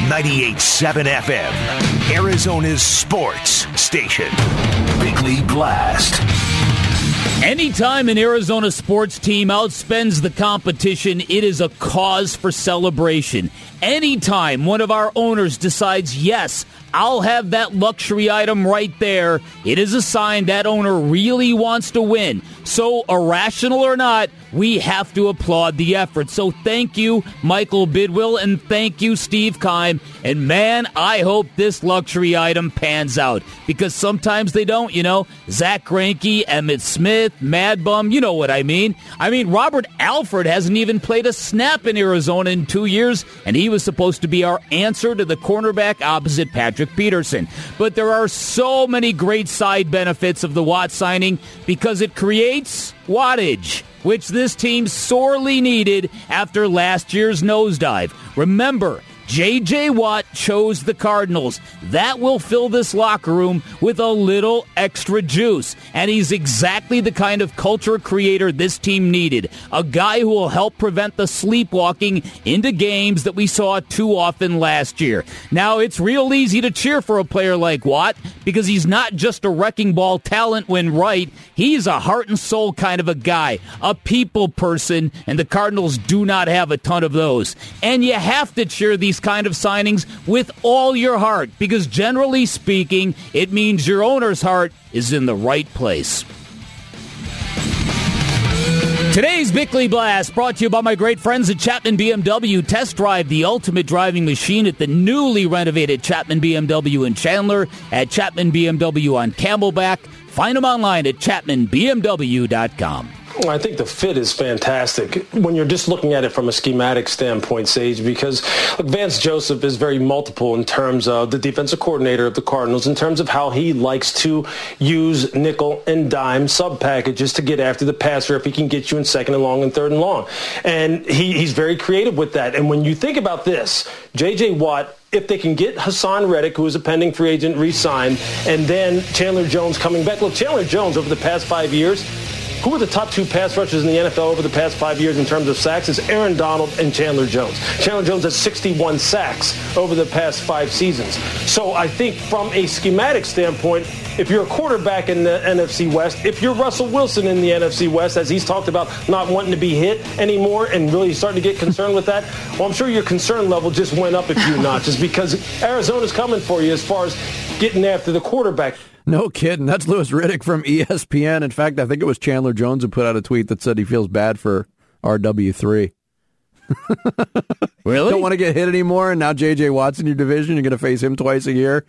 98.7 FM, Arizona's sports station. Big League Blast. Anytime an Arizona sports team outspends the competition, it is a cause for celebration. Anytime one of our owners decides, yes, I'll have that luxury item right there, it is a sign that owner really wants to win. So, irrational or not, we have to applaud the effort. So thank you, Michael Bidwill, and thank you, Steve Keim. And man, I hope this luxury item pans out, because sometimes they don't, you know. Zach Greinke, Emmitt Smith, Mad Bum, you know what I mean. Robert Alford hasn't even played a snap in Arizona in 2 years, and he was supposed to be our answer to the cornerback opposite Patrick Peterson. But there are so many great side benefits of the Watt signing, because it creates wattage, which this team sorely needed after last year's nosedive. Remember, J.J. Watt chose the Cardinals. That will fill this locker room with a little extra juice. And he's exactly the kind of culture creator this team needed. A guy who will help prevent the sleepwalking into games that we saw too often last year. Now, it's real easy to cheer for a player like Watt, because he's not just a wrecking ball talent when right. He's a heart and soul kind of a guy, a people person, and the Cardinals do not have a ton of those. And you have to cheer these kind of signings with all your heart, because generally speaking, it means your owner's heart is in the right place. Today's Bickley Blast brought to you by my great friends at Chapman BMW. Test drive the ultimate driving machine at the newly renovated Chapman BMW in Chandler, at Chapman BMW on Camelback. Find them online at chapmanbmw.com. I think the fit is fantastic when you're just looking at it from a schematic standpoint, Sage, because look, Vance Joseph is very multiple in terms of the defensive coordinator of the Cardinals, in terms of how he likes to use nickel and dime sub packages to get after the passer if he can get you in second and long and third and long. And he's very creative with that. And when you think about this, J.J. Watt, if they can get Hassan Reddick, who is a pending free agent, re-signed, and then Chandler Jones coming back. Look, Chandler Jones over the past 5 years, who are the top two pass rushers in the NFL over the past 5 years in terms of sacks? It's Aaron Donald and Chandler Jones. Chandler Jones has 61 sacks over the past 5 seasons. So I think from a schematic standpoint, if you're a quarterback in the NFC West, if you're Russell Wilson in the NFC West, as he's talked about not wanting to be hit anymore and really starting to get concerned with that, well, I'm sure your concern level just went up a few notches, because Arizona's coming for you as far as getting after the quarterback. No kidding. That's Louis Riddick from ESPN. In fact, I think it was Chandler Jones who put out a tweet that said he feels bad for RW3. Really? Don't want to get hit anymore, and now J.J. Watt's in your division. You're going to face him twice a year.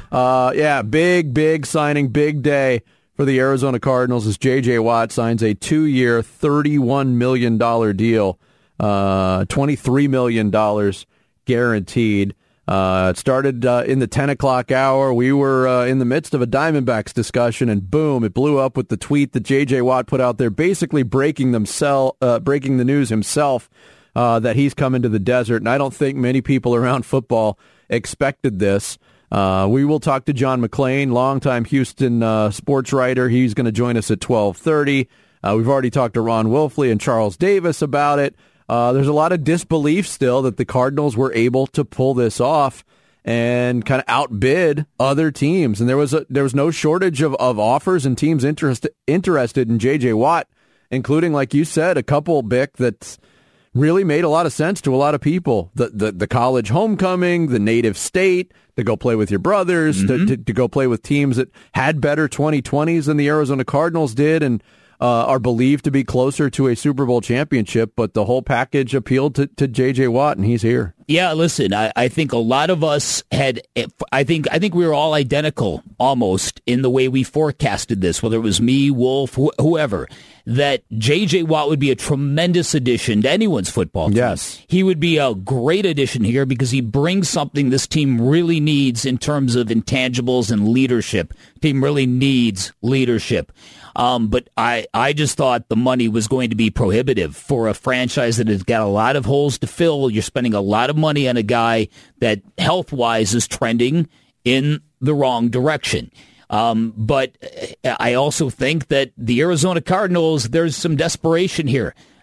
Big signing, big day for the Arizona Cardinals as J.J. Watt signs a 2-year, $31 million deal, $23 million guaranteed. It started in the 10 o'clock hour. We were in the midst of a Diamondbacks discussion, and boom, it blew up with the tweet that J.J. Watt put out there, basically breaking the news himself that he's coming to the desert. And I don't think many people around football expected this. We will talk to John McClain, longtime Houston sports writer. He's going to join us at 12:30. We've already talked to Ron Wolfley and Charles Davis about it. There's a lot of disbelief still that the Cardinals were able to pull this off and kind of outbid other teams. And there was no shortage of offers and teams interested in J.J. Watt, including, like you said, a couple, Bick, that really made a lot of sense to a lot of people. The college homecoming, the native state, to go play with your brothers, to go play with teams that had better 2020s than the Arizona Cardinals did, and are believed to be closer to a Super Bowl championship, but the whole package appealed to J.J. Watt, and he's here. Yeah, listen, I think a lot of us I think we were all identical almost in the way we forecasted this, whether it was me, Wolf, whoever, that J.J. Watt would be a tremendous addition to anyone's football team. Yes. He would be a great addition here because he brings something this team really needs in terms of intangibles and leadership. The team really needs leadership. But I just thought the money was going to be prohibitive for a franchise that has got a lot of holes to fill. You're spending a lot of money on a guy that health-wise is trending in the wrong direction. But I also think that the Arizona Cardinals, there's some desperation here.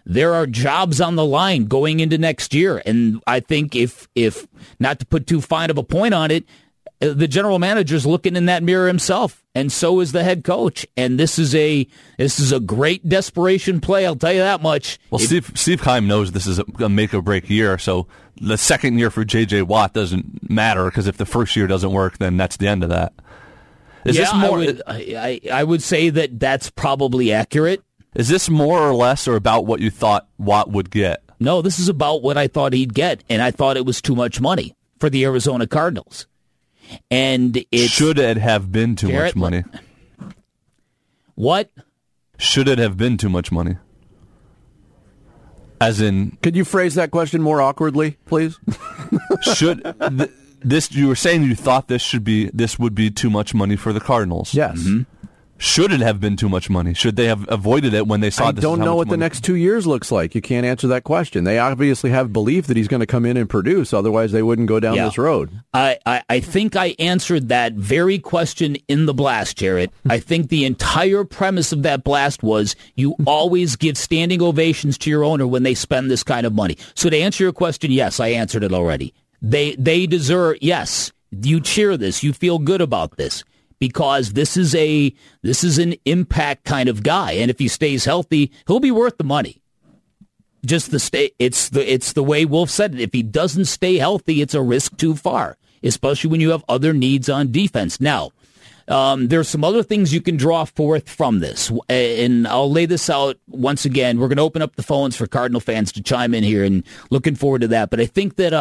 there are jobs on the line going into next year. And I think if not to put too fine of a point on it, the general manager's looking in that mirror himself, and so is the head coach. And this is a great desperation play, I'll tell you that much. Well, Steve Keim knows this is a make-or-break year, so the second year for J.J. Watt doesn't matter, because if the first year doesn't work, then that's the end of that. This more? I would say that that's probably accurate. Is this more or less or about what you thought Watt would get? No, this is about what I thought he'd get, and I thought it was too much money for the Arizona Cardinals. And should it have been too much money? What? Should it have been too much money? As in, could you phrase that question more awkwardly, please? Should this? You were saying you thought this would be too much money for the Cardinals. Yes. Mm-hmm. Should it have been too much money? Should they have avoided it when they saw this? I don't know what the next 2 years looks like. You can't answer that question. They obviously have belief that he's going to come in and produce. Otherwise, they wouldn't go down this road. I think I answered that very question in the blast, Jarrett. I think the entire premise of that blast was you always give standing ovations to your owner when they spend this kind of money. So to answer your question, yes, I answered it already. They deserve, yes, you cheer this. You feel good about this. Because this is an impact kind of guy, and if he stays healthy, he'll be worth the money. Just it's the way Wolf said it. If he doesn't stay healthy, it's a risk too far, especially when you have other needs on defense. Now, there's some other things you can draw forth from this, and I'll lay this out once again. We're going to open up the phones for Cardinal fans to chime in here, and looking forward to that. But I think that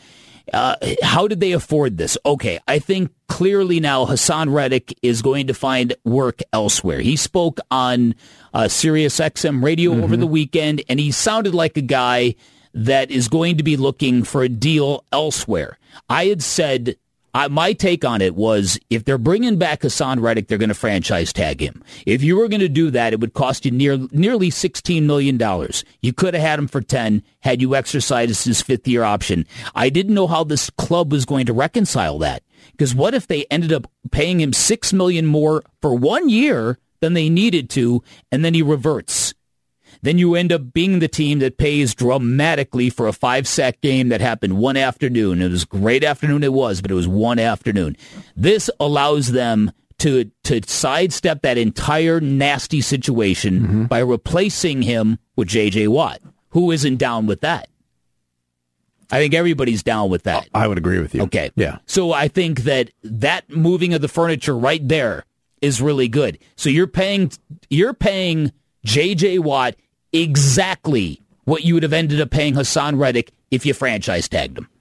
how did they afford this? Okay, I think clearly now Hassan Reddick is going to find work elsewhere. He spoke on Sirius XM radio over the weekend, and he sounded like a guy that is going to be looking for a deal elsewhere. I had said, my take on it was, if they're bringing back Hassan Reddick, they're going to franchise tag him. If you were going to do that, it would cost you nearly $16 million. You could have had him for 10 had you exercised his fifth-year option. I didn't know how this club was going to reconcile that. Because what if they ended up paying him $6 million more for 1 year than they needed to, and then he reverts? Then you end up being the team that pays dramatically for a 5-sack game that happened one afternoon. It was a great afternoon, it was, but it was one afternoon. This allows them to sidestep that entire nasty situation by replacing him with J.J. Watt. Who isn't down with that? I think everybody's down with that. I would agree with you. Okay. Yeah. So I think that moving of the furniture right there is really good. So you're paying J.J. Watt exactly what you would have ended up paying Hassan Reddick if you franchise tagged him.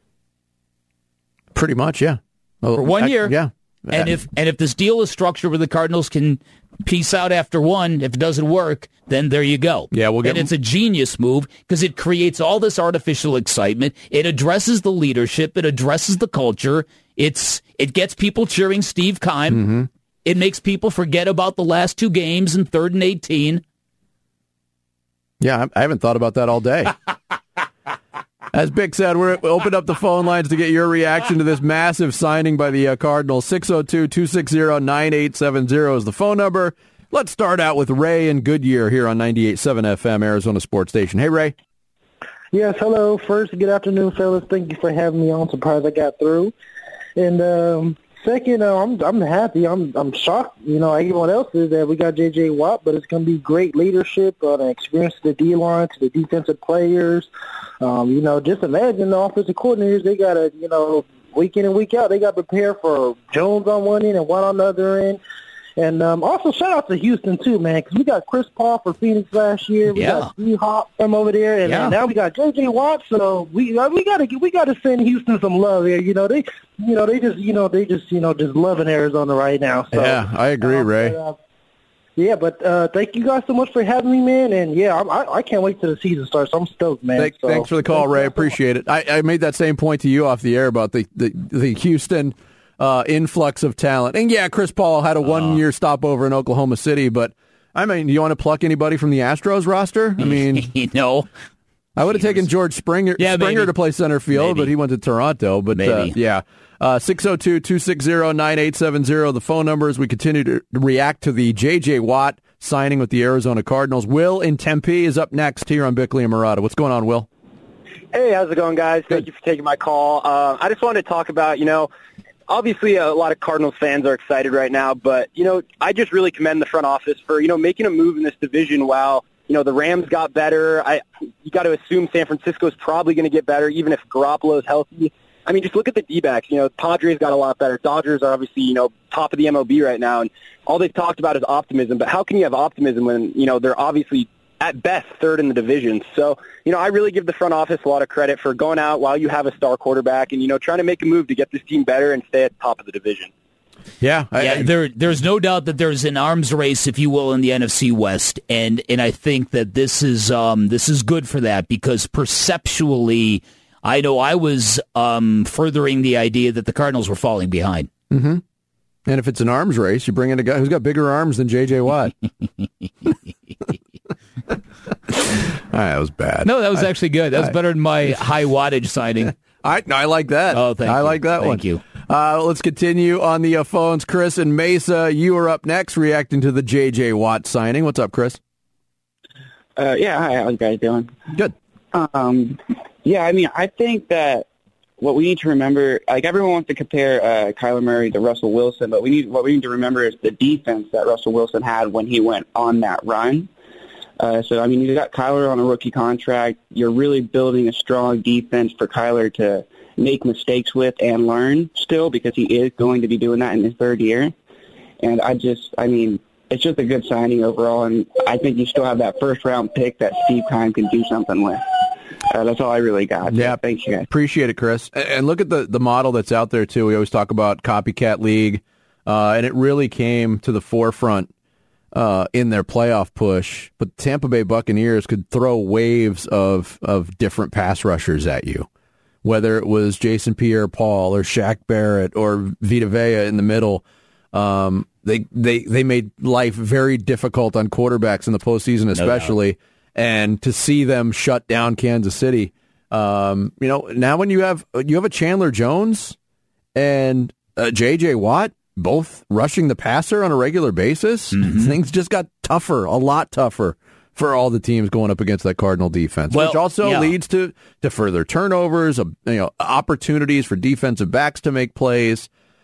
Pretty much, yeah. Well, for 1 year. Yeah. And if this deal is structured where the Cardinals can peace out after one, if it doesn't work, then there you go. Yeah, and it's a genius move because it creates all this artificial excitement. It addresses the leadership. It addresses the culture. It gets people cheering Steve Keim. It makes people forget about the last two games in 3rd and 18. Yeah, I haven't thought about that all day. As Bick said, we opened up the phone lines to get your reaction to this massive signing by the Cardinals. 602-260-9870 is the phone number. Let's start out with Ray in Goodyear here on 98.7 FM, Arizona Sports Station. Hey, Ray. Yes, hello. First, good afternoon, fellas. Thank you for having me on. Surprised I got through. And second, I'm happy. I'm shocked. Everyone else is that we got J.J. Watt, but it's going to be great leadership and experience to the D-line, to the defensive players. Just imagine the offensive coordinators. They got to, week in and week out, they got to prepare for Jones on one end and Watt on the other end. And also shout out to Houston too, man, because we got Chris Paul for Phoenix last year. We got D-Hop from over there, and now we got J.J. Watt. So we got to send Houston some love here. They just loving Arizona right now. So, yeah, I agree, Ray. But thank you guys so much for having me, man. And I can't wait till the season starts. I'm stoked, man. Thanks for the call, Ray. Appreciate it. I made that same point to you off the air about the Houston influx of talent. And Chris Paul had a 1 year stopover in Oklahoma City, but I mean, do you want to pluck anybody from the Astros roster? I mean, I would have taken George Springer to play center field, but he went to Toronto. But 602-260-9870, the phone number as we continue to react to the J.J. Watt signing with the Arizona Cardinals. Will in Tempe is up next here on Bickley and Murata. What's going on, Will? Hey, how's it going, guys? Thank you for taking my call. I just wanted to talk about, obviously a lot of Cardinals fans are excited right now, but, I just really commend the front office for, making a move in this division while, the Rams got better. You got to assume San Francisco's probably going to get better, even if Garoppolo's healthy. I mean, just look at the D-backs. Padres got a lot better. Dodgers are obviously, top of the MLB right now, and all they've talked about is optimism. But how can you have optimism when, they're obviously at best third in the division? So, I really give the front office a lot of credit for going out while you have a star quarterback and, trying to make a move to get this team better and stay at the top of the division. Yeah, there's no doubt that there's an arms race, if you will, in the NFC West, and I think that this is good for that because perceptually, I know I was furthering the idea that the Cardinals were falling behind. Mm-hmm. And if it's an arms race, you bring in a guy who's got bigger arms than J.J. Watt. That was bad. No, that was actually good. That was better than my high wattage signing. I like that. Oh, thank you. I like that one. Thank you. Let's continue on the phones. Chris and Mesa, you are up next reacting to the J.J. Watt signing. What's up, Chris? Yeah, hi. How you guys doing? Good. Yeah, I mean, I think that what we need to remember, like everyone wants to compare Kyler Murray to Russell Wilson, but what we need to remember is the defense that Russell Wilson had when he went on that run. So, I mean, you got Kyler on a rookie contract. You're really building a strong defense for Kyler to make mistakes with and learn still because he is going to be doing that in his third year. And it's just a good signing overall, and I think you still have that first-round pick that Steve Keim can do something with. That's all I really got. Yeah, thanks, guys. Appreciate it, Chris. And look at the model that's out there, too. We always talk about copycat league, and it really came to the forefront in their playoff push. But Tampa Bay Buccaneers could throw waves of different pass rushers at you, whether it was Jason Pierre-Paul or Shaq Barrett or Vita Vea in the middle. They made life very difficult on quarterbacks in the postseason, especially. And to see them shut down Kansas City, now when you have a Chandler Jones and J.J. Watt both rushing the passer on a regular basis, things just got tougher, a lot tougher for all the teams going up against that Cardinal defense, which also leads to further turnovers, opportunities for defensive backs to make plays.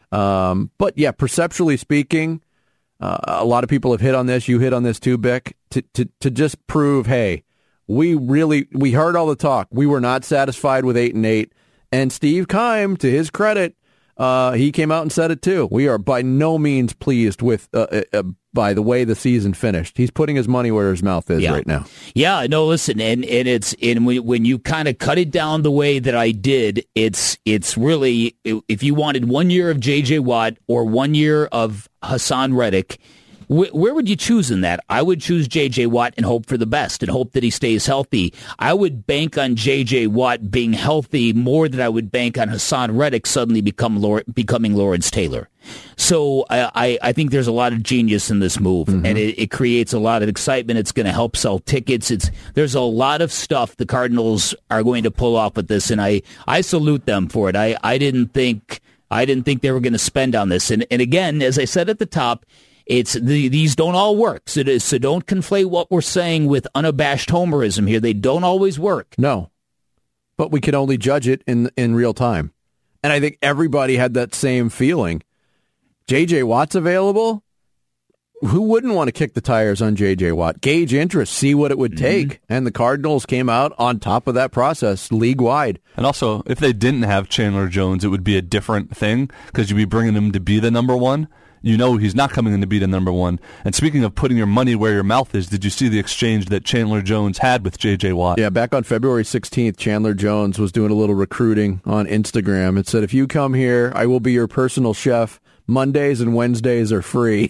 But yeah, perceptually speaking, a lot of people have hit on this. You hit on this too, Bick, to just prove, hey, we heard all the talk. We were not satisfied with 8-8. And Steve Keim, to his credit, he came out and said it too. We are by no means pleased with by the way the season finished. He's putting his money where his mouth is right now. Yeah, no, listen, and when you kind of cut it down the way that I did, it's really, if you wanted 1 year of J.J. Watt or 1 year of Hassan Reddick, where would you choose in that? I would choose J.J. Watt and hope for the best and hope that he stays healthy. I would bank on J.J. Watt being healthy more than I would bank on Hassan Reddick suddenly becoming Lawrence Taylor. So I think there's a lot of genius in this move, and it creates a lot of excitement. It's going to help sell tickets. There's a lot of stuff the Cardinals are going to pull off with this, and I salute them for it. I didn't think they were going to spend on this. And again, as I said at the top, these don't all work. So don't conflate what we're saying with unabashed homerism here. They don't always work. No, but we can only judge it in real time. And I think everybody had that same feeling. J.J. Watt's available. Who wouldn't want to kick the tires on J.J. Watt? Gauge interest, see what it would take. And the Cardinals came out on top of that process league-wide. And also, if they didn't have Chandler Jones, it would be a different thing because you'd be bringing him to be the number one. You know he's not coming in to be the number one. And speaking of putting your money where your mouth is, did you see the exchange that Chandler Jones had with J.J. Watt? Yeah, back on February 16th, Chandler Jones was doing a little recruiting on Instagram. It said, if you come here, I will be your personal chef. Mondays and Wednesdays are free.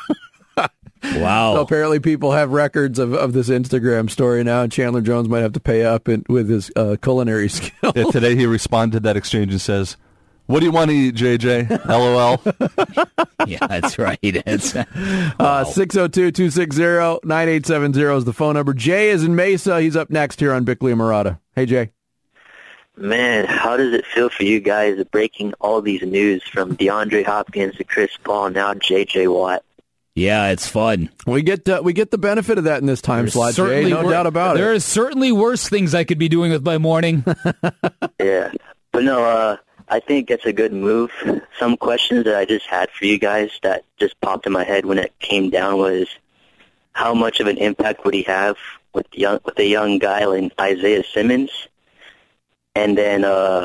Wow. So apparently people have records of this Instagram story now, and Chandler Jones might have to pay up with his culinary skills. Yeah, today he responded to that exchange and says, what do you want to eat, JJ? LOL. Yeah, that's right. 602-260-9870 is the phone number. Jay is in Mesa. He's up next here on Bickley and Murata. Hey, Jay. Man, how does it feel for you guys breaking all these news from DeAndre Hopkins to Chris Paul, now J.J. Watt? Yeah, it's fun. We get the benefit of that in this time slot, Jay. No doubt about it. There are certainly worse things I could be doing with my morning. Yeah. But no, I think it's a good move. Some questions that I just had for you guys that just popped in my head when it came down was, how much of an impact would he have with a young guy like Isaiah Simmons? And then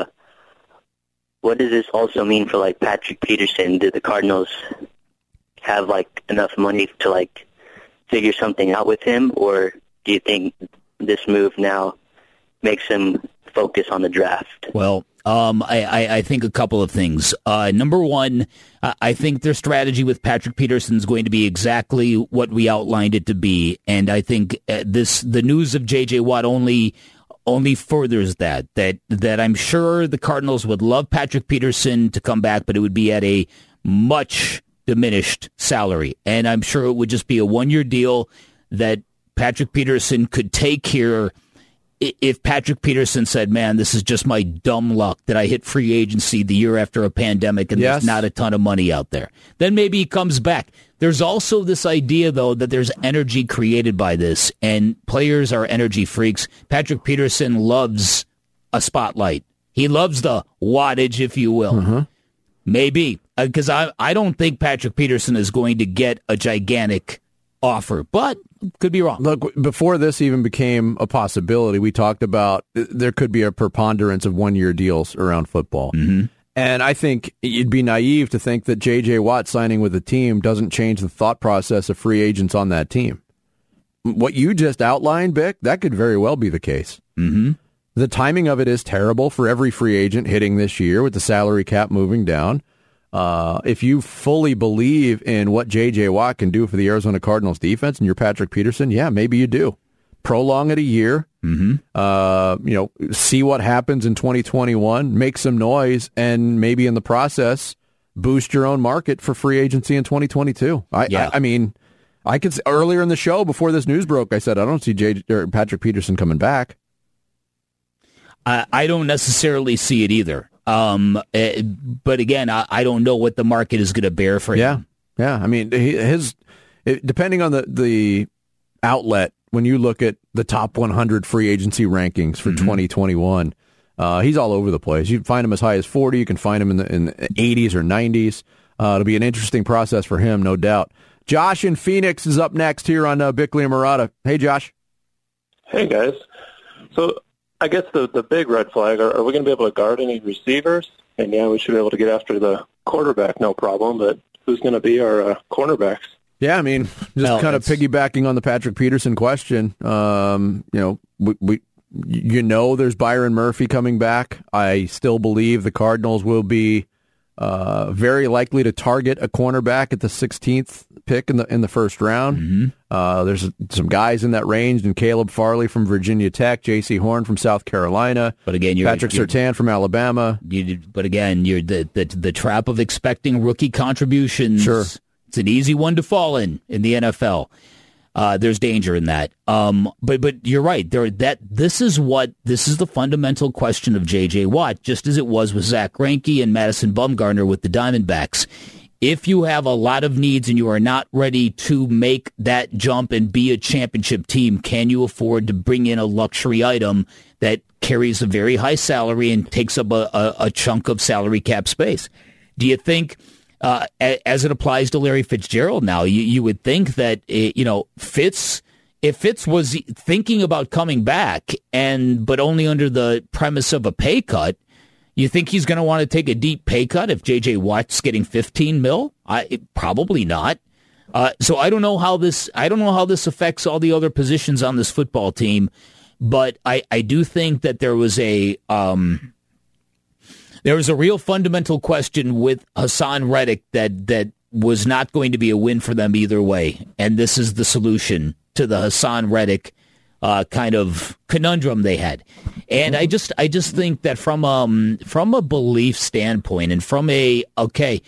what does this also mean for, like, Patrick Peterson? Did the Cardinals have, like, enough money to, like, figure something out with him? Or do you think this move now makes him focus on the draft? Well, I think a couple of things. Number one, I think their strategy with Patrick Peterson is going to be exactly what we outlined it to be. And I think the news of J.J. Watt only furthers that I'm sure the Cardinals would love Patrick Peterson to come back, but it would be at a much diminished salary. And I'm sure it would just be a one-year deal that Patrick Peterson could take here. If Patrick Peterson said, man, this is just my dumb luck that I hit free agency the year after a pandemic and there's not a ton of money out there, then maybe he comes back. There's also this idea, though, that there's energy created by this, and players are energy freaks. Patrick Peterson loves a spotlight. He loves the wattage, if you will. Mm-hmm. Maybe, because I don't think Patrick Peterson is going to get a gigantic offer, but could be wrong. Look, before this even became a possibility, we talked about there could be a preponderance of one-year deals around football. Mm-hmm. And I think you'd be naive to think that J.J. Watt signing with a team doesn't change the thought process of free agents on that team. What you just outlined, Bick, that could very well be the case. Mm-hmm. The timing of it is terrible for every free agent hitting this year with the salary cap moving down. If you fully believe in what J.J. Watt can do for the Arizona Cardinals defense and you're Patrick Peterson, yeah, maybe you do. Prolong it a year. Mm-hmm. See what happens in 2021, make some noise, and maybe in the process boost your own market for free agency in 2022. I mean, I could earlier in the show before this news broke, I said I don't see Patrick Peterson coming back. I don't necessarily see it either. But again, I don't know what the market is going to bear for him. Yeah. I mean, depending on the outlet, when you look at the top 100 free agency rankings for 2021, he's all over the place. You can find him as high as 40. You can find him in the 80s or 90s. It'll be an interesting process for him, no doubt. Josh in Phoenix is up next here on Bickley and Murata. Hey, Josh. Hey, guys. So I guess the big red flag, are we going to be able to guard any receivers? And, yeah, we should be able to get after the quarterback, no problem, but who's going to be our cornerbacks? Yeah, I mean, just kind of piggybacking on the Patrick Peterson question, there's Byron Murphy coming back. I still believe the Cardinals will be very likely to target a cornerback at the 16th pick in the first round. Mm-hmm. There's some guys in that range, and Caleb Farley from Virginia Tech, J.C. Horn from South Carolina, but again, Patrick Surtain from Alabama. But again, you're the trap of expecting rookie contributions. Sure. It's an easy one to fall in the NFL. There's danger in that. But you're right. This is the fundamental question of J.J. Watt, just as it was with Zach Greinke and Madison Bumgarner with the Diamondbacks. If you have a lot of needs and you are not ready to make that jump and be a championship team, can you afford to bring in a luxury item that carries a very high salary and takes up a chunk of salary cap space? Do you think, as it applies to Larry Fitzgerald now, you would think that, Fitz was thinking about coming back, but only under the premise of a pay cut, you think he's going to want to take a deep pay cut if J.J. Watt's getting $15 million? Probably not. So I don't know how this affects all the other positions on this football team, but I do think that there was a real fundamental question with Hassan Reddick that was not going to be a win for them either way, and this is the solution to the Hassan Reddick kind of conundrum they had. And I just think that from a belief standpoint and from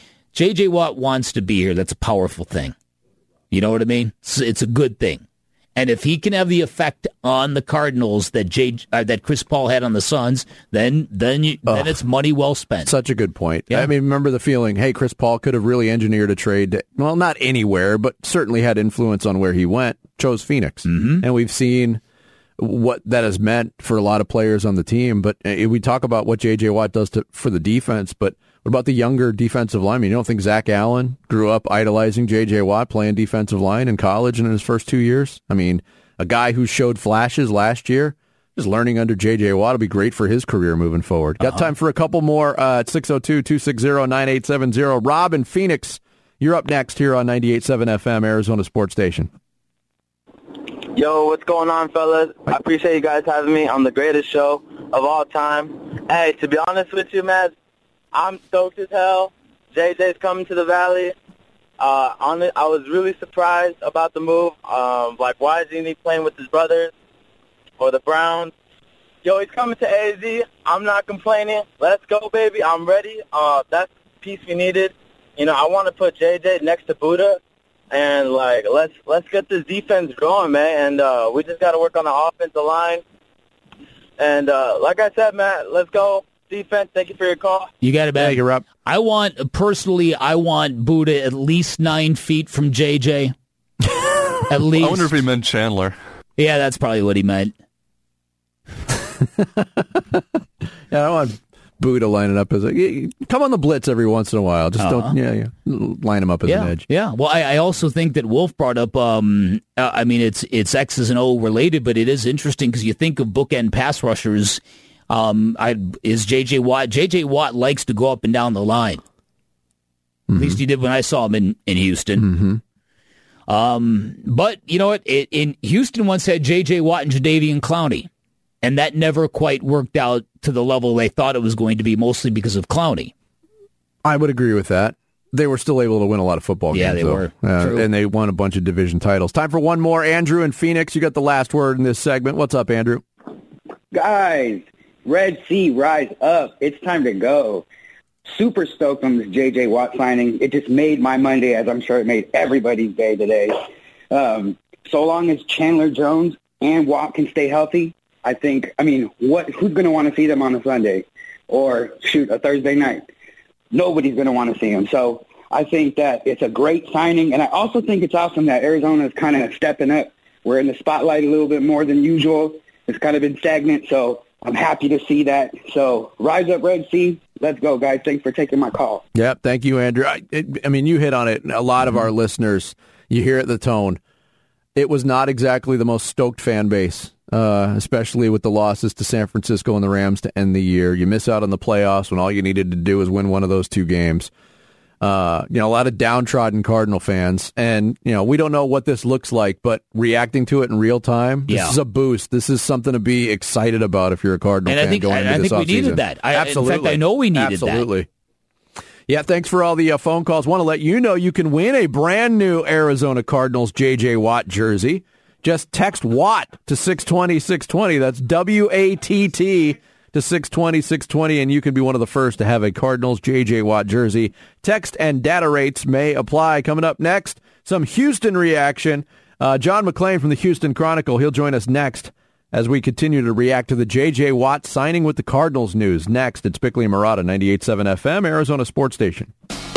J.J. Watt wants to be here, that's a powerful thing. You know what I mean? It's a good thing. And if he can have the effect on the Cardinals that Chris Paul had on the Suns, then it's money well spent. Such a good point. Yeah. I mean, remember the feeling, hey, Chris Paul could have really engineered a trade. Well, not anywhere, but certainly had influence on where he went. Chose Phoenix. Mm-hmm. And we've seen what that has meant for a lot of players on the team. But we talk about what J.J. Watt does for the defense, but what about the younger defensive linemen? You don't think Zach Allen grew up idolizing J.J. Watt playing defensive line in college and in his first 2 years? I mean, a guy who showed flashes last year, just learning under J.J. Watt will be great for his career moving forward. Got time for a couple more at 602-260-9870. Rob in Phoenix, you're up next here on 98.7 FM, Arizona Sports Station. Yo, what's going on, fellas? I appreciate you guys having me on the greatest show of all time. Hey, to be honest with you, man, I'm stoked as hell. JJ's coming to the Valley. I was really surprised about the move. Why isn't he playing with his brothers or the Browns? Yo, he's coming to AZ. I'm not complaining. Let's go, baby. I'm ready. That's the piece we needed. You know, I want to put JJ next to Buddha, and let's get this defense going, man. And we just got to work on the offensive line. And like I said, Matt, let's go. Defense, thank you for your call. You got it, man. Thank you, Rob. I want Buddha at least 9 feet from JJ. At least. I wonder if he meant Chandler. Yeah, that's probably what he meant. Yeah, I want Buddha lining up as come on the blitz every once in a while. Just don't line him up as an edge. Yeah. Well, I also think that Wolf brought up. It's X's and O related, but it is interesting because you think of bookend pass rushers. Is J.J. Watt? J.J. Watt likes to go up and down the line. Mm-hmm. At least he did when I saw him in Houston. Mm-hmm. But you know what? In Houston once had J.J. Watt and Jadeveon Clowney, and that never quite worked out to the level they thought it was going to be, mostly because of Clowney. I would agree with that. They were still able to win a lot of football games. Yeah, they were. And they won a bunch of division titles. Time for one more. Andrew in Phoenix, you got the last word in this segment. What's up, Andrew? Guys, Red Sea, rise up. It's time to go. Super stoked on this J.J. Watt signing. It just made my Monday, as I'm sure it made everybody's day today. So long as Chandler Jones and Watt can stay healthy, who's going to want to see them on a Sunday or, a Thursday night? Nobody's going to want to see them. So I think that it's a great signing, and I also think it's awesome that Arizona is kind of stepping up. We're in the spotlight a little bit more than usual. It's kind of been stagnant, so I'm happy to see that. So rise up, Red Sea. Let's go, guys. Thanks for taking my call. Yep, thank you, Andrew. You hit on it. A lot of our listeners, you hear it, the tone. It was not exactly the most stoked fan base, especially with the losses to San Francisco and the Rams to end the year. You miss out on the playoffs when all you needed to do was win one of those two games. A lot of downtrodden Cardinal fans, and we don't know what this looks like, but reacting to it in real time, this is a boost. This is something to be excited about if you're a Cardinal fan going into this offseason. I think we needed that. Absolutely. In fact, I know we needed that. Yeah, thanks for all the phone calls. Want to let you know you can win a brand new Arizona Cardinals J.J. Watt jersey. Just text Watt to 620-620. That's W-A-T-T to 620-620, and you can be one of the first to have a Cardinals J.J. Watt jersey. Text and data rates may apply. Coming up next, some Houston reaction. John McClain from the Houston Chronicle, he'll join us next as we continue to react to the J.J. Watt signing with the Cardinals news. Next, it's Bickley and Murata, 98.7 FM, Arizona Sports Station.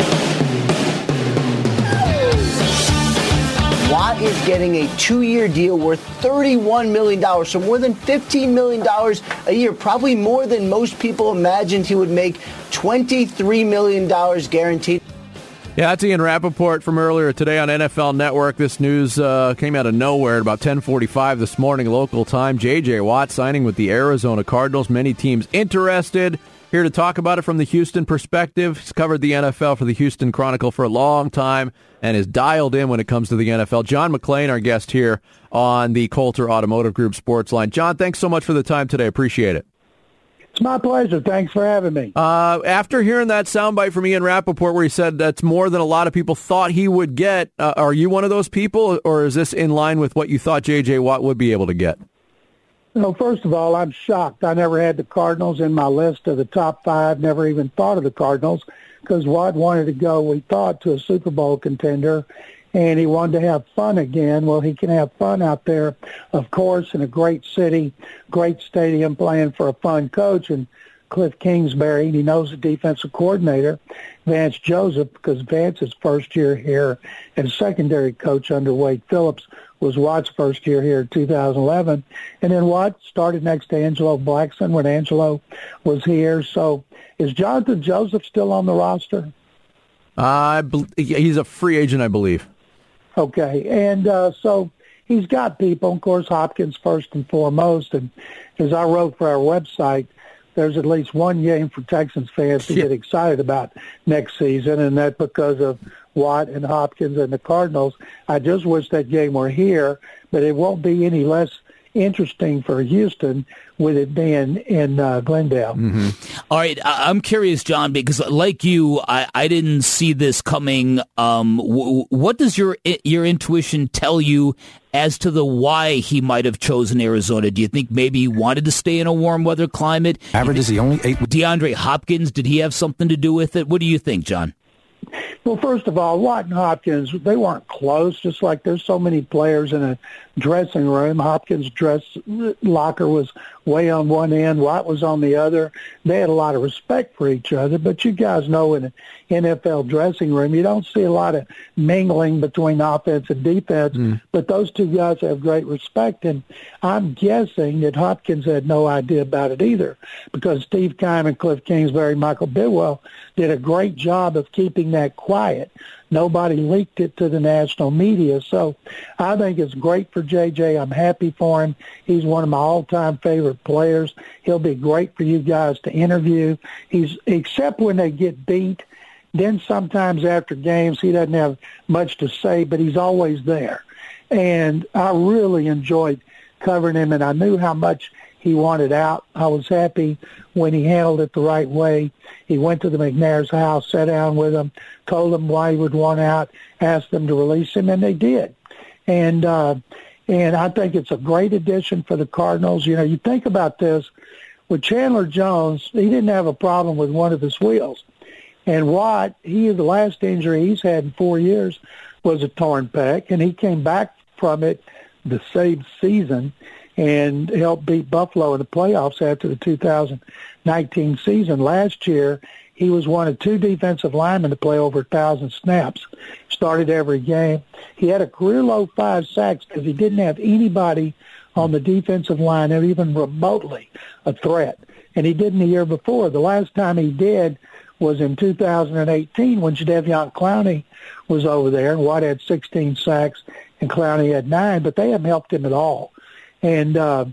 Watt is getting a 2-year deal worth $31 million, so more than $15 million a year, probably more than most people imagined he would make, $23 million guaranteed. Yeah, that's Ian Rappaport from earlier today on NFL Network. This news came out of nowhere at about 10:45 this morning, local time. J.J. Watt signing with the Arizona Cardinals. Many teams interested. Here to talk about it from the Houston perspective. He's covered the NFL for the Houston Chronicle for a long time and is dialed in when it comes to the NFL. John McClain, our guest here on the Coulter Automotive Group Sports Line. John, thanks so much for the time today. Appreciate it. It's my pleasure. Thanks for having me. After hearing that soundbite from Ian Rappaport where he said that's more than a lot of people thought he would get, are you one of those people, or is this in line with what you thought J.J. Watt would be able to get? First of all, I'm shocked. I never had the Cardinals in my list of the top 5, never even thought of the Cardinals, because Watt wanted to go, we thought, to a Super Bowl contender. and he wanted to have fun again. Well, he can have fun out there, of course, in a great city, great stadium, playing for a fun coach. And Cliff Kingsbury, and he knows the defensive coordinator, Vance Joseph, because Vance's first year here and secondary coach under Wade Phillips was Watt's first year here in 2011. And then Watt started next to Angelo Blackson when Angelo was here. So is Jonathan Joseph still on the roster? He's a free agent, I believe. Okay. And so he's got people, of course, Hopkins first and foremost. And as I wrote for our website, there's at least one game for Texans fans to get excited about next season, and that's because of Watt and Hopkins and the Cardinals. I just wish that game were here, but it won't be any less interesting for Houston with it being in Glendale. Mm-hmm. All right, I'm curious, John, because like you, I didn't see this coming. What does your intuition tell you as to the why he might have chosen Arizona? Do you think maybe he wanted to stay in a warm weather climate? Average is the only 8. DeAndre Hopkins, did he have something to do with it? What do you think, John? Well, first of all, Watt and Hopkins, they weren't close, just like there's so many players in a dressing room. Hopkins' dress locker was way on one end, Watt was on the other. They had a lot of respect for each other, but you guys know in an NFL dressing room, you don't see a lot of mingling between offense and defense, but those two guys have great respect, and I'm guessing that Hopkins had no idea about it either, because Steve Keim and Cliff Kingsbury and Michael Bidwell did a great job of keeping that quiet. Nobody leaked it to the national media. So I think it's great for JJ. I'm happy for him. He's one of my all-time favorite players. He'll be great for you guys to interview. Except when they get beat, then sometimes after games he doesn't have much to say, but he's always there. And I really enjoyed covering him, and I knew how much he wanted out. I was happy when he handled it the right way. He went to the McNair's house, sat down with them, told them why he would want out, asked them to release him, and they did. And I think it's a great addition for the Cardinals. You know, you think about this, with Chandler Jones, he didn't have a problem with one of his wheels. And Watt, the last injury he's had in 4 years was a torn pec, and he came back from it the same season and helped beat Buffalo in the playoffs after the 2019 season. Last year, he was one of 2 defensive linemen to play over 1,000 snaps, started every game. He had a career-low 5 sacks because he didn't have anybody on the defensive line that even remotely a threat, and he didn't the year before. The last time he did was in 2018 when Jadeveon Clowney was over there, and Watt had 16 sacks and Clowney had 9, but they haven't helped him at all. And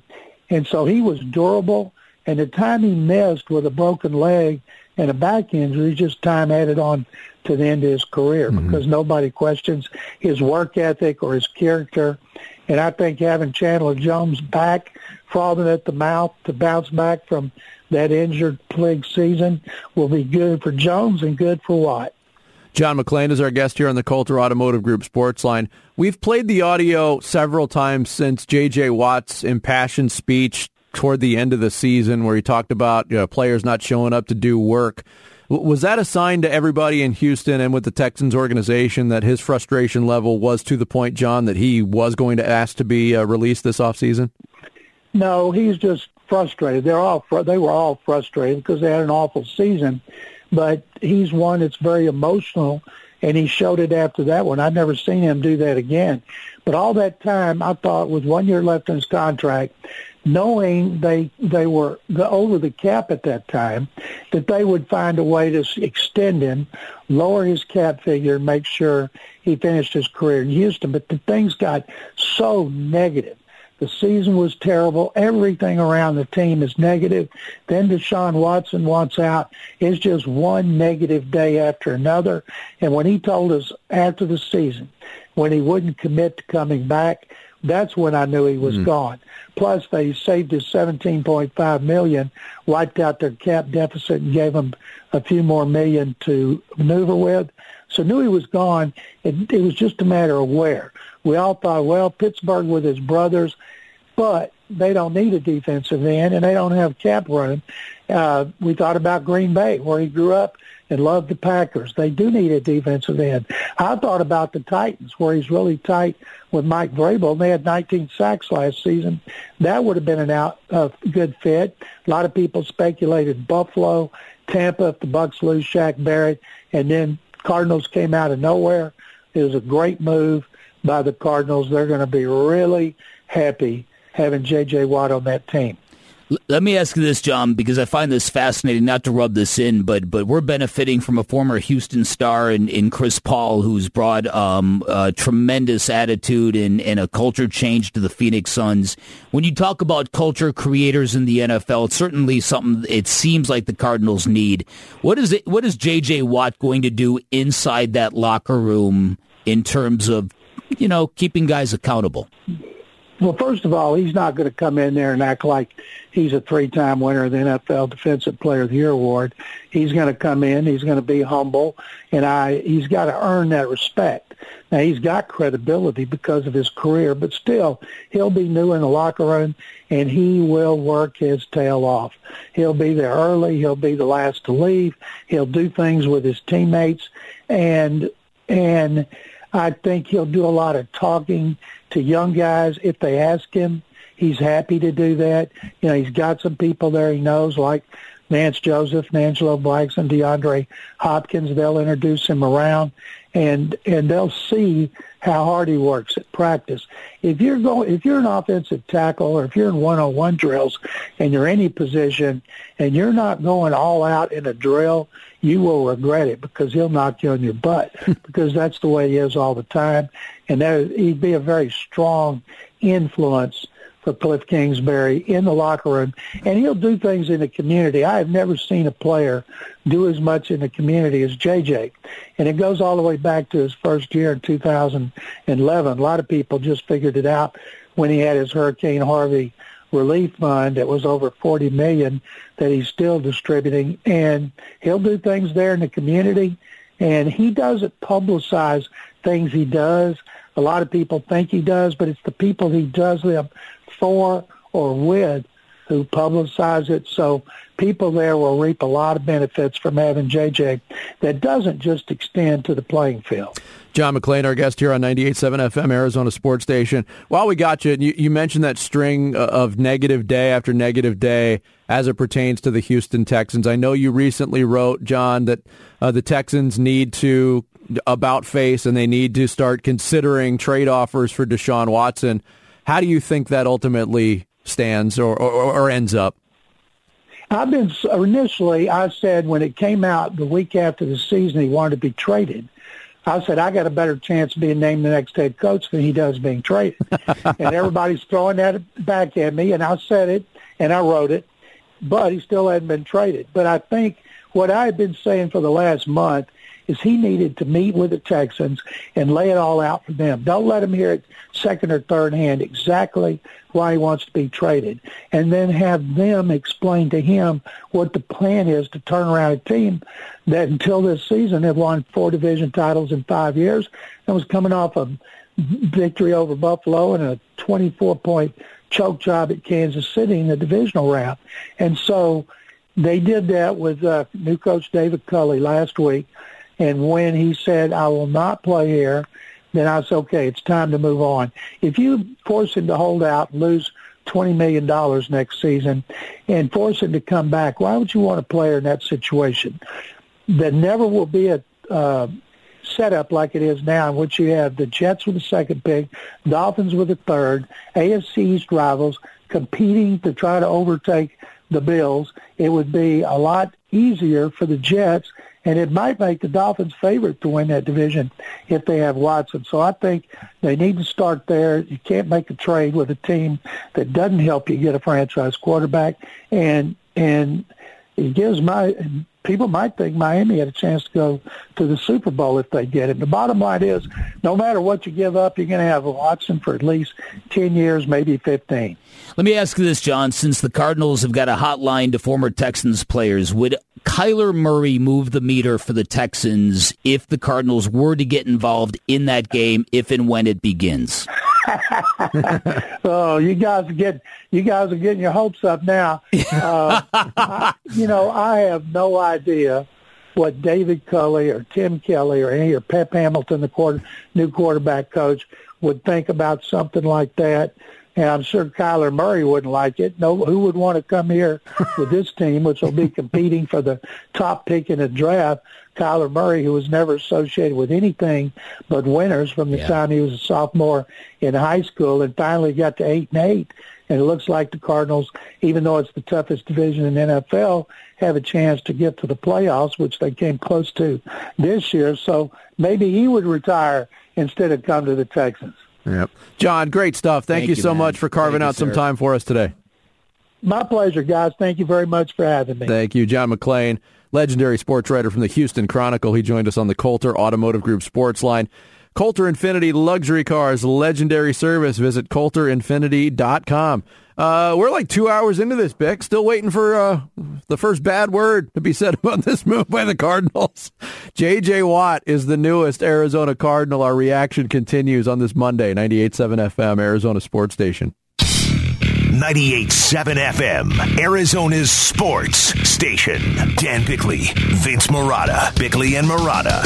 so he was durable, and the time he missed with a broken leg and a back injury, just time added on to the end of his career because nobody questions his work ethic or his character. And I think having Chandler Jones back, frothing at the mouth to bounce back from that injured plague season will be good for Jones and good for Watt. John McClain is our guest here on the Coulter Automotive Group Sports Line. We've played the audio several times since J.J. Watt's impassioned speech toward the end of the season where he talked about players not showing up to do work. Was that a sign to everybody in Houston and with the Texans organization that his frustration level was to the point, John, that he was going to ask to be released this offseason? No, he's just frustrated. They were all frustrated because they had an awful season. But he's one that's very emotional, and he showed it after that one. I've never seen him do that again. But all that time, I thought with 1 year left in his contract, knowing they were over the cap at that time, that they would find a way to extend him, lower his cap figure, and make sure he finished his career in Houston. But the things got so negative. The season was terrible. Everything around the team is negative. Then Deshaun Watson wants out. It's just one negative day after another. And when he told us after the season, when he wouldn't commit to coming back, that's when I knew he was gone. Plus, they saved his $17.5 million, wiped out their cap deficit, and gave him a few more million to maneuver with. So knew he was gone. It was just a matter of where. We all thought, well, Pittsburgh with his brothers, but they don't need a defensive end, and they don't have cap room. We thought about Green Bay, where he grew up, and love the Packers. They do need a defensive end. I thought about the Titans, where he's really tight with Mike Vrabel. They had 19 sacks last season. That would have been a good fit. A lot of people speculated Buffalo, Tampa if the Bucs lose Shaq Barrett, and then Cardinals came out of nowhere. It was a great move by the Cardinals. They're going to be really happy having J.J. Watt on that team. Let me ask you this, John, because I find this fascinating, not to rub this in, but we're benefiting from a former Houston star in Chris Paul, who's brought a tremendous attitude and a culture change to the Phoenix Suns. When you talk about culture creators in the NFL, it's certainly something it seems like the Cardinals need. What is J.J. Watt going to do inside that locker room in terms of, keeping guys accountable? Well, first of all, he's not going to come in there and act like he's a 3-time winner of the NFL Defensive Player of the Year award. He's going to come in, he's going to be humble, and he's got to earn that respect. Now, he's got credibility because of his career, but still, he'll be new in the locker room, and he will work his tail off. He'll be there early, he'll be the last to leave, he'll do things with his teammates, and I think he'll do a lot of talking to young guys. If they ask him, he's happy to do that. He's got some people there he knows, like Vance Joseph, Angelo Blackson, DeAndre Hopkins. They'll introduce him around, and they'll see how hard he works at practice. If you're an offensive tackle, or if you're in one-on-one drills and you're any position and you're not going all out in a drill, you will regret it, because he'll knock you on your butt, because that's the way he is all the time. And he'd be a very strong influence for Cliff Kingsbury in the locker room. And he'll do things in the community. I have never seen a player do as much in the community as JJ. And it goes all the way back to his first year in 2011. A lot of people just figured it out when he had his Hurricane Harvey relief fund that was over $40 million that he's still distributing. And he'll do things there in the community. And he doesn't publicize things he does. A lot of people think he does, but it's the people he does them for or with who publicize it. So people there will reap a lot of benefits from having JJ that doesn't just extend to the playing field. John McClain, our guest here on 98.7 FM, Arizona Sports Station. While we got you, you mentioned that string of negative day after negative day as it pertains to the Houston Texans. I know you recently wrote, John, that the Texans need to about face and they need to start considering trade offers for Deshaun Watson. How do you think that ultimately stands or ends up? Initially, I said when it came out the week after the season he wanted to be traded, I said, I got a better chance of being named the next head coach than he does being traded. And everybody's throwing that back at me, and I said it, and I wrote it, but he still hadn't been traded. But I think what I've been saying for the last month is he needed to meet with the Texans and lay it all out for them. Don't let him hear it second or third hand exactly why he wants to be traded, and then have them explain to him what the plan is to turn around a team that until this season had won 4 division titles in 5 years and was coming off a victory over Buffalo and a 24-point choke job at Kansas City in the divisional round. And so they did that with new coach David Culley last week. And when he said, I will not play here, then I said, okay, it's time to move on. If you force him to hold out and lose $20 million next season and force him to come back, why would you want a player in that situation? There never will be a setup like it is now, in which you have the Jets with the second pick, Dolphins with the third, AFC East rivals competing to try to overtake the Bills. It would be a lot easier for the Jets, and it might make the Dolphins favorite to win that division if they have Watson. So I think they need to start there. You can't make a trade with a team that doesn't help you get a franchise quarterback. And it gives people might think Miami had a chance to go to the Super Bowl if they get it. The bottom line is, no matter what you give up, you're going to have a Watson for at least 10 years, maybe 15. Let me ask you this, John. Since the Cardinals have got a hotline to former Texans players, would Kyler Murray move the meter for the Texans if the Cardinals were to get involved in that game, if and when it begins? Oh, you guys are getting your hopes up now. I have no idea what David Culley or Tim Kelly or Pep Hamilton, the new quarterback coach, would think about something like that. And I'm sure Kyler Murray wouldn't like it. No, who would want to come here with this team, which will be competing for the top pick in the draft? Kyler Murray, who was never associated with anything but winners from the time he was a sophomore in high school, and finally got to 8-8. And it looks like the Cardinals, even though it's the toughest division in the NFL, have a chance to get to the playoffs, which they came close to this year. So maybe he would retire instead of come to the Texans. Yep. John, great stuff. Thank you so much for carving out some time for us today. My pleasure, guys. Thank you very much for having me. Thank you. John McClain, legendary sports writer from the Houston Chronicle. He joined us on the Coulter Automotive Group Sports Line. Coulter Infinity Luxury Cars, legendary service. Visit CoulterInfinity.com. We're like 2 hours into this, Bick. Still waiting for the first bad word to be said about this move by the Cardinals. J.J. Watt is the newest Arizona Cardinal. Our reaction continues on this Monday, 98.7 FM, Arizona Sports Station. 98.7 FM, Arizona's sports station. Dan Bickley, Vince Marotta, Bickley and Marotta.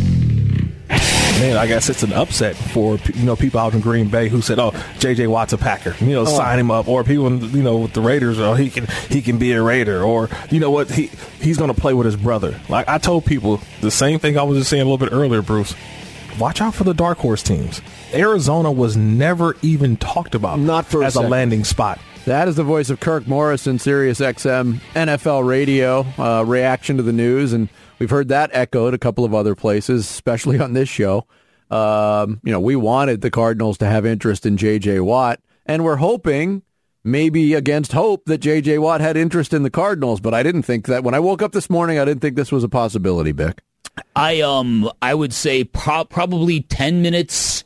Man, I guess it's an upset for people out in Green Bay who said, "Oh, J.J. Watt's a Packer, sign him up." Or people, with the Raiders, "Oh, he can be a Raider," or you know what, he's going to play with his brother. Like I told people the same thing I was just saying a little bit earlier, Bruce. Watch out for the dark horse teams. Arizona was never even talked about as a landing spot. That is the voice of Kirk Morrison, Sirius XM NFL Radio, reaction to the news, and we've heard that echoed a couple of other places, especially on this show. We wanted the Cardinals to have interest in J.J. Watt, and we're hoping, maybe against hope, that J.J. Watt had interest in the Cardinals, but I didn't think that. When I woke up this morning, I didn't think this was a possibility, Bick. I would say probably 10 minutes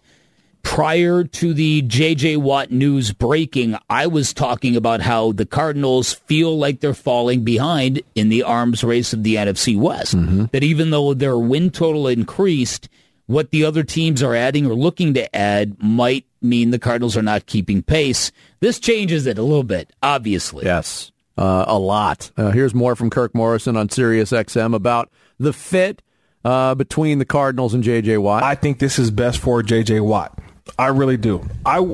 prior to the J.J. Watt news breaking, I was talking about how the Cardinals feel like they're falling behind in the arms race of the NFC West. Mm-hmm. That even though their win total increased, what the other teams are adding or looking to add might mean the Cardinals are not keeping pace. This changes it a little bit, obviously. Yes, a lot. Here's more from Kirk Morrison on Sirius XM about the fit between the Cardinals and J.J. Watt. I think this is best for J.J. Watt. I really do.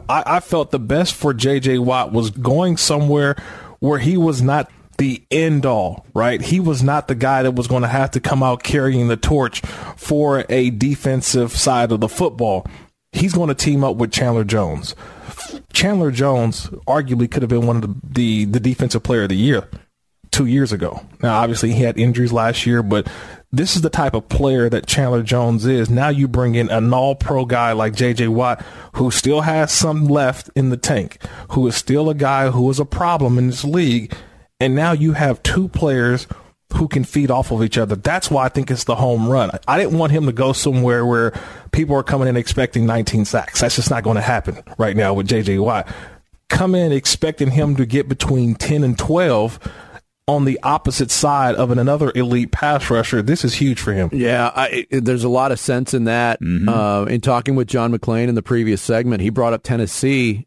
I felt the best for J.J. Watt was going somewhere where he was not the end all, right? He was not the guy that was going to have to come out carrying the torch for a defensive side of the football. He's going to team up with Chandler Jones. Chandler Jones arguably could have been one of the defensive player of the year 2 years ago. Now, obviously, he had injuries last year, but this is the type of player that Chandler Jones is. Now you bring in an all-pro guy like J.J. Watt, who still has some left in the tank, who is still a guy who is a problem in this league, and now you have two players who can feed off of each other. That's why I think it's the home run. I didn't want him to go somewhere where people are coming in expecting 19 sacks. That's just not going to happen right now with J.J. Watt. Come in expecting him to get between 10 and 12 on the opposite side of another elite pass rusher. This is huge for him. Yeah, there's a lot of sense in that. Mm-hmm. In talking with John McClain in the previous segment, he brought up Tennessee,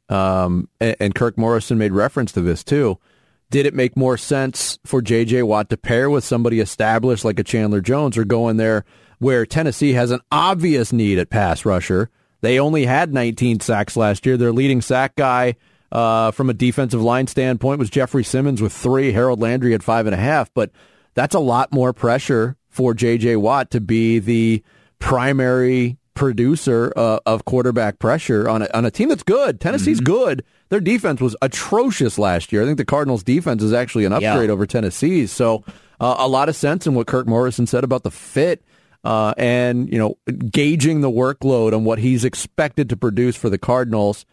and Kirk Morrison made reference to this too. Did it make more sense for J.J. Watt to pair with somebody established like a Chandler Jones, or go in there where Tennessee has an obvious need at pass rusher? They only had 19 sacks last year. Their leading sack guy from a defensive line standpoint was Jeffrey Simmons with 3. Harold Landry had 5.5. But that's a lot more pressure for J.J. Watt to be the primary producer of quarterback pressure on a team that's good. Tennessee's good. Their defense was atrocious last year. I think the Cardinals' defense is actually an upgrade over Tennessee's. So a lot of sense in what Kirk Morrison said about the fit and gauging the workload on what he's expected to produce for the Cardinals.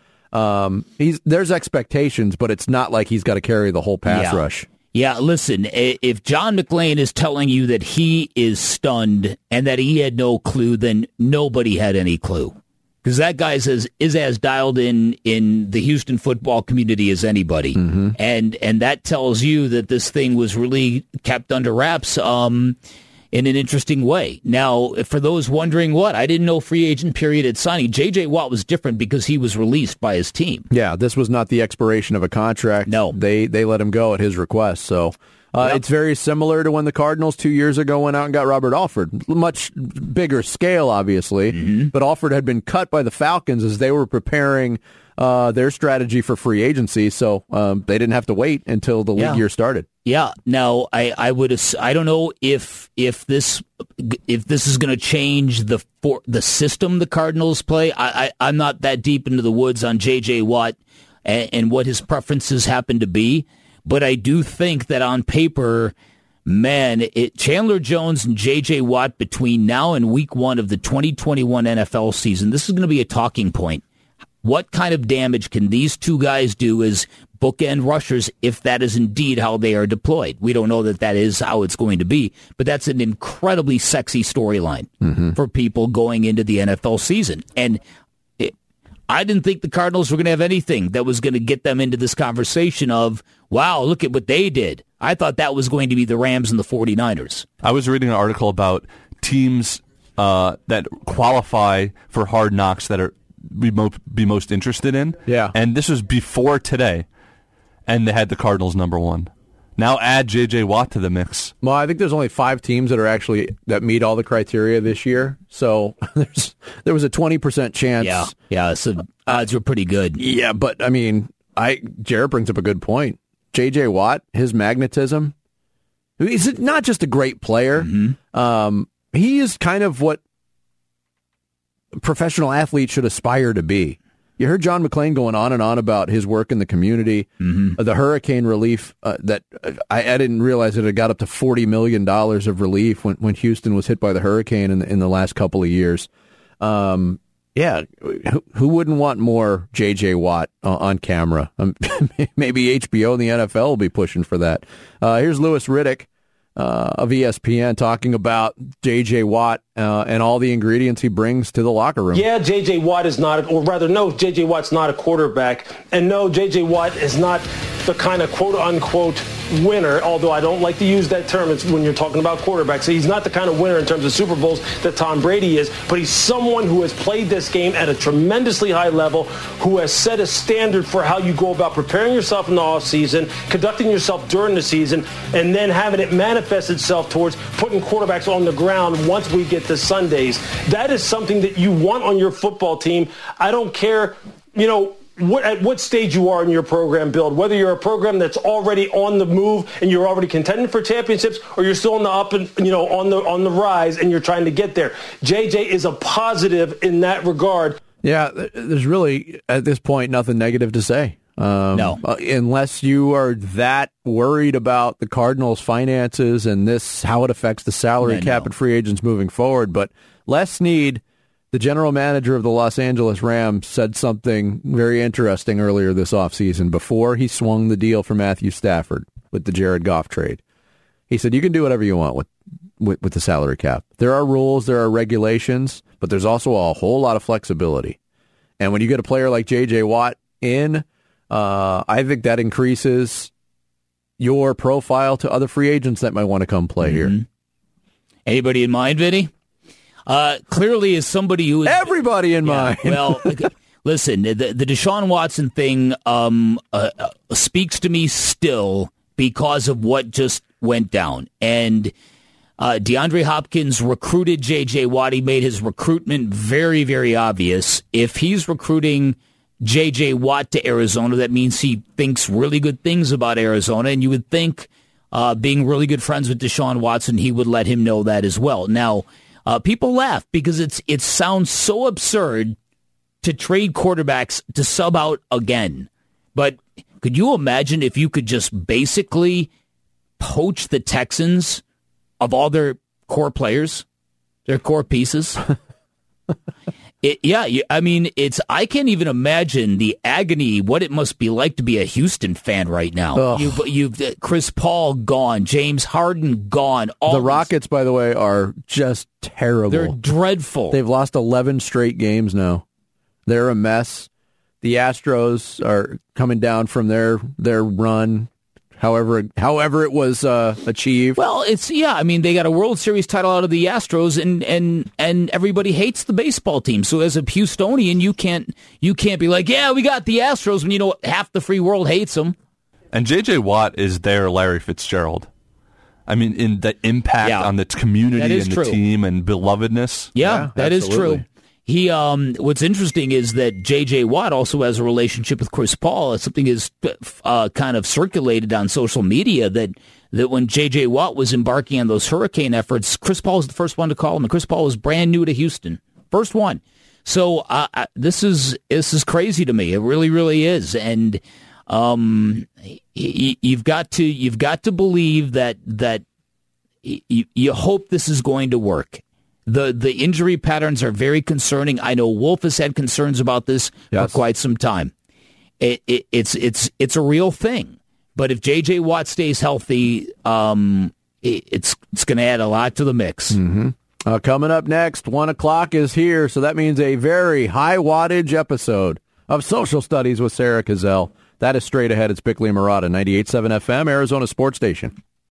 There's expectations, but it's not like he's got to carry the whole pass rush. Yeah, listen, if John McClain is telling you that he is stunned and that he had no clue, then nobody had any clue. Because that guy is as dialed in the Houston football community as anybody. Mm-hmm. And that tells you that this thing was really kept under wraps in an interesting way. Now, for those wondering I didn't know free agent period at signing. J.J. Watt was different because he was released by his team. Yeah, this was not the expiration of a contract. No. They let him go at his request. So It's very similar to when the Cardinals 2 years ago went out and got Robert Alford. Much bigger scale, obviously, but Alford had been cut by the Falcons as they were preparing their strategy for free agency, so they didn't have to wait until the league year started. Yeah. Now, I don't know if this is going to change the system the Cardinals play. I'm not that deep into the woods on J.J. Watt and what his preferences happen to be, but I do think that on paper, man, Chandler Jones and J.J. Watt between now and week 1 of the 2021 NFL season, this is going to be a talking point. What kind of damage can these two guys do as bookend rushers if that is indeed how they are deployed? We don't know that is how it's going to be, but that's an incredibly sexy storyline for people going into the NFL season. And I didn't think the Cardinals were going to have anything that was going to get them into this conversation of, wow, look at what they did. I thought that was going to be the Rams and the 49ers. I was reading an article about teams that qualify for Hard Knocks that are be most interested in. Yeah. And this was before today, and they had the Cardinals number 1. Now add J.J. Watt to the mix. Well, I think there's only 5 teams that meet all the criteria this year. So there was a 20% chance. Yeah. So odds were pretty good. Yeah, but I mean, Jared brings up a good point. J.J. Watt, his magnetism. He's not just a great player. He is kind of what professional athletes should aspire to be. You heard John McClain going on and on about his work in the community, the hurricane relief that I didn't realize it had got up to $40 million of relief when Houston was hit by the hurricane in the last couple of years. Yeah, who wouldn't want more J.J. Watt on camera? Maybe HBO and the NFL will be pushing for that. Here's Louis Riddick of ESPN talking about J.J. Watt and all the ingredients he brings to the locker room. Yeah, J.J. Watt is not, or rather, no, J.J. Watt's not a quarterback. And no, J.J. Watt is not the kind of quote-unquote winner, although I don't like to use that term when you're talking about quarterbacks. He's not the kind of winner in terms of Super Bowls that Tom Brady is, but he's someone who has played this game at a tremendously high level, who has set a standard for how you go about preparing yourself in the offseason, conducting yourself during the season, and then having it manifest itself towards putting quarterbacks on the ground once we get to Sundays. That is something that you want on your football team. I don't care, at what stage you are in your program build, whether you're a program that's already on the move and you're already contending for championships, or you're still on the up and on the rise and you're trying to get there. JJ is a positive in that regard. Yeah, there's really at this point nothing negative to say. No, unless you are that worried about the Cardinals' finances and how it affects the salary cap and free agents moving forward. But Les Snead, the general manager of the Los Angeles Rams, said something very interesting earlier this offseason before he swung the deal for Matthew Stafford with the Jared Goff trade. He said, you can do whatever you want with the salary cap. There are rules, there are regulations, but there's also a whole lot of flexibility. And when you get a player like J.J. Watt in, I think that increases your profile to other free agents that might want to come play here. Anybody in mind, Vinny? Clearly, as somebody who is everybody in mind. Well, listen, the Deshaun Watson thing speaks to me still because of what just went down. And DeAndre Hopkins recruited J.J. Watt. He made his recruitment very, very obvious. If he's recruiting J.J. Watt to Arizona, that means he thinks really good things about Arizona. And you would think, being really good friends with Deshaun Watson, he would let him know that as well. Now, people laugh because it sounds so absurd to trade quarterbacks to sub out again. But could you imagine if you could just basically poach the Texans of all their core players, their core pieces? I can't even imagine the agony, what it must be like to be a Houston fan right now. You've Chris Paul gone, James Harden gone. The Rockets, by the way, are just terrible. They're dreadful. They've lost 11 straight games now. They're a mess. The Astros are coming down from their run. However it was achieved. Well, they got a World Series title out of the Astros, and everybody hates the baseball team. So as a Houstonian, you can't be like, yeah, we got the Astros when half the free world hates them. And J.J. Watt is their Larry Fitzgerald. I mean, in the impact on the community and the team and belovedness. Yeah, that is true. He, what's interesting is that J.J. Watt also has a relationship with Chris Paul. Something is kind of circulated on social media that when J.J. Watt was embarking on those hurricane efforts, Chris Paul was the first one to call him, and Chris Paul was brand new to Houston, first one. So this is crazy to me. It really, really is, and you've got to believe that you hope this is going to work. The injury patterns are very concerning. I know Wolf has had concerns about this for quite some time. It's a real thing. But if J.J. Watt stays healthy, it's going to add a lot to the mix. Mm-hmm. Coming up next, 1 o'clock is here, so that means a very high wattage episode of Social Studies with Sarah Cazell. That is straight ahead. It's Bickley and Marotta, 98.7 FM, Arizona Sports Station.